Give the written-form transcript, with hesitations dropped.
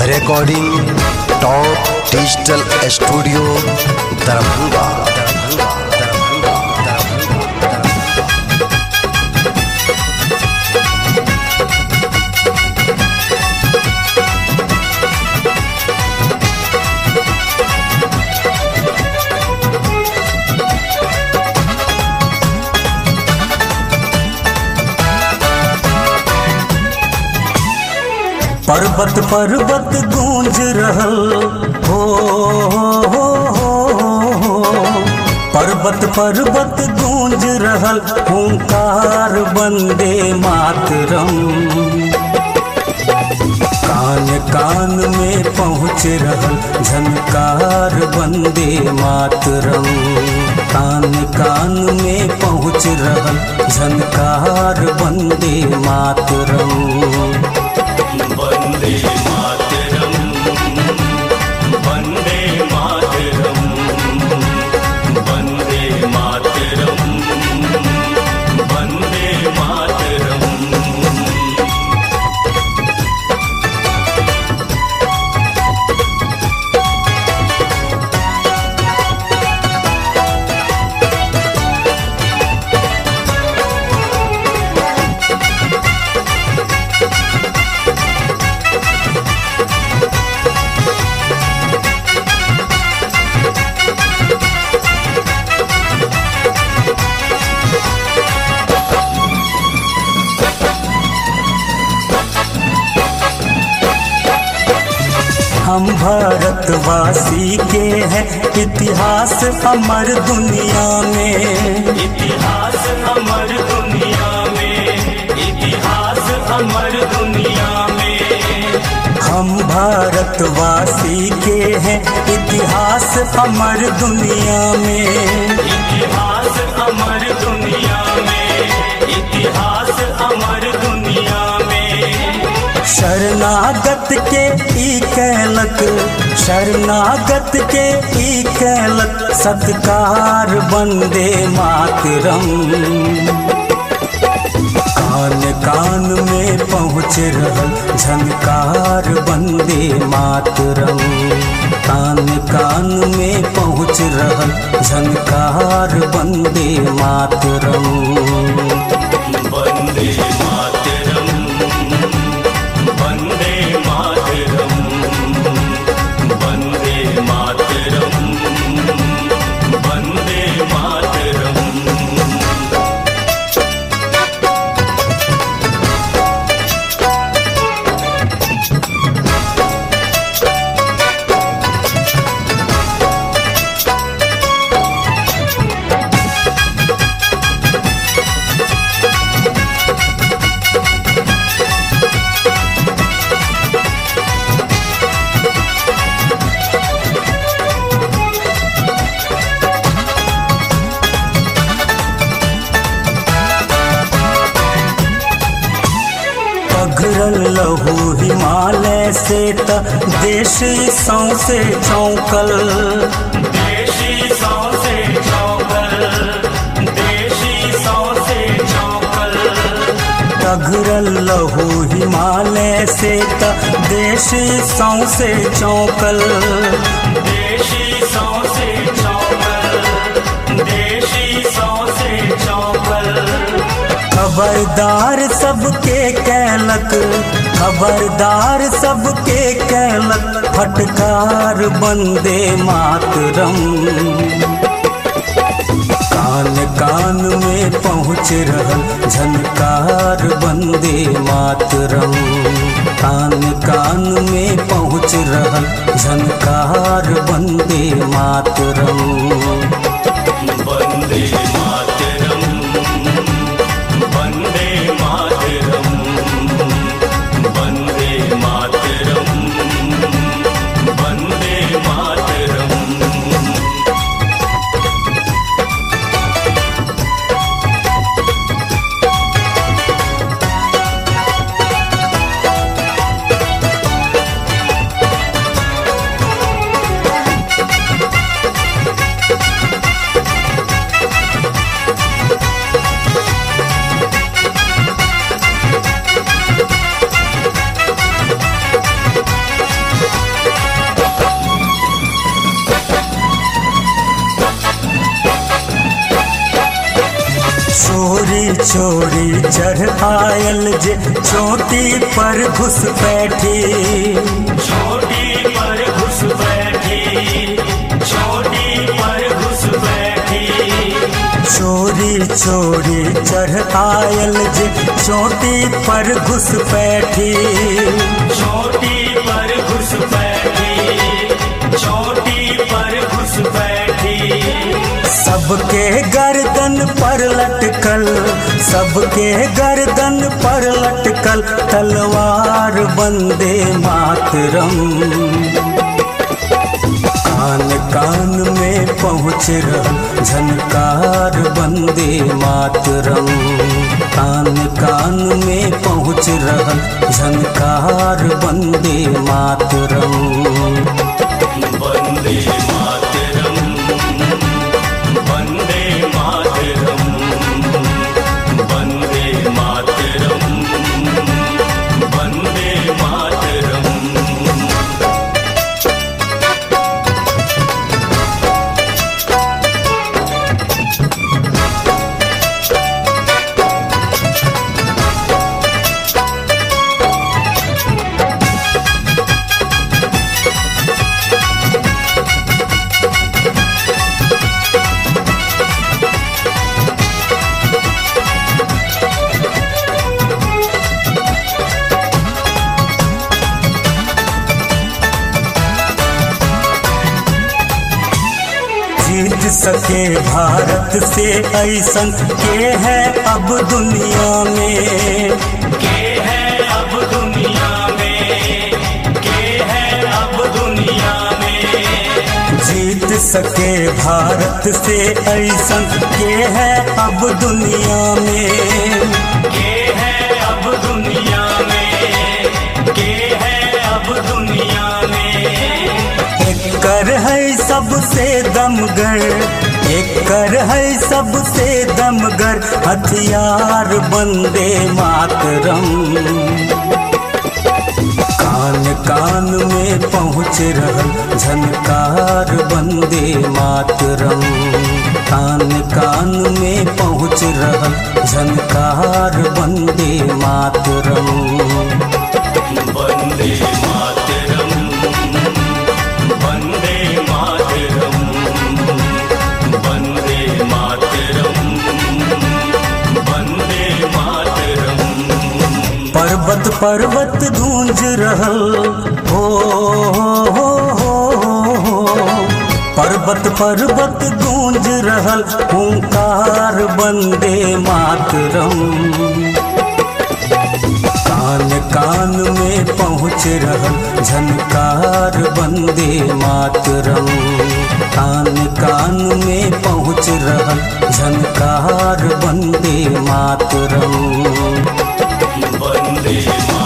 Recording top digital studio Darbhanga. पर्वत पर्वत गूंज रहल हो, पर्वत पर्वत गूंज रहल हुंकार वंदे मातरम। कान कान में पहुँच रहल झनकार वंदे मातरम। कान कान में पहुँच रहल झनकार वंदे मातरम। वंदे मातरम, वंदे मातरम, वंदे मातरम, वंदे मातरम। हम भारतवासी के हैं इतिहास अमर दुनिया में। इतिहास अमर दुनिया में, इतिहास अमर दुनिया में। हम भारतवासी के हैं इतिहास अमर दुनिया में। इतिहास अमर दुनिया में, इतिहास अमर दुनिया में। शरणागत के ई कहलक, शरणागत के ई कहलक सत्कार वंदे मातरम। कान कान में पहुँच रहल झनकार वंदे मातरम। कान कान में पहुँच रहल झनकार वंदे मातरम। वंदे मातरम, वंदे मातरम, वंदे मातरम, वंदे मातरम। पघरल लहू हिमालय से त देश सौंसे चौंकल। देशी सौंसे चौकल, देशी सौंसे चौकल। पघरल लहू हिमालय से त देश सौंसे चौंकल। देशी सौंसे चौकल, देशी सौंसे चौकल। खबरदार सबके कहलक, खबरदार सबके कहलक फटकार वंदे मातरम। कान कान में पहुँच रहल झनकार वंदे मातरम। कान कान में पहुँच रहल झनकार वंदे मातरम। वंदे मातरम, वंदे मातरम, वंदे मातरम, वंदे मातरम। चोरी चोरी चढ़ आयल जे चोटी पर घुस बैठी, चोटी पर घुस बैठी, चोटी पर घुस बैठी। चोरी चोरी चढ़ आयल जे चोटी पर घुस बैठी, चोटी पर घुस बैठी, चोटी पर घुस बैठी। सबके गर्दन पर लटकल, सबके गर्दन पर लटकल तलवार वंदे मातरम। कान कान में पहुँच रहल झनकार वंदे मातरम, कान कान में पहुँच रहल झनकार वंदे मातरम। वंदे मातरम, वंदे मातरम, वंदे मातरम, वंदे मातरम। जीत सके भारत से ऐसन के है अब दुनिया में, के है अब दुनिया में, के है अब दुनिया में। जीत सके भारत से ऐसन के है अब दुनिया में, के है अब दुनिया में, के है अब दुनिया में। कर है सबसे दमगर, एक कर है सबसे दमगर हथियार वंदे मातरम। कान कान में पहुँच रहल झनकार वंदे मातरम, कान कान में पहुँच रहल झनकार वंदे मातरम। वंदे मातरम, वंदे मातरम, वंदे मातरम, वंदे मातरम। पर्वत पर्वत गूंज रहल हो, पर्वत पर्वत गूंज रहल हुंकार वंदे मातरम। कान कान में पहुँच रहल झनकार वंदे मातरम, कान कान में पहुँच रहल झनकार वंदे मातरम। वंदे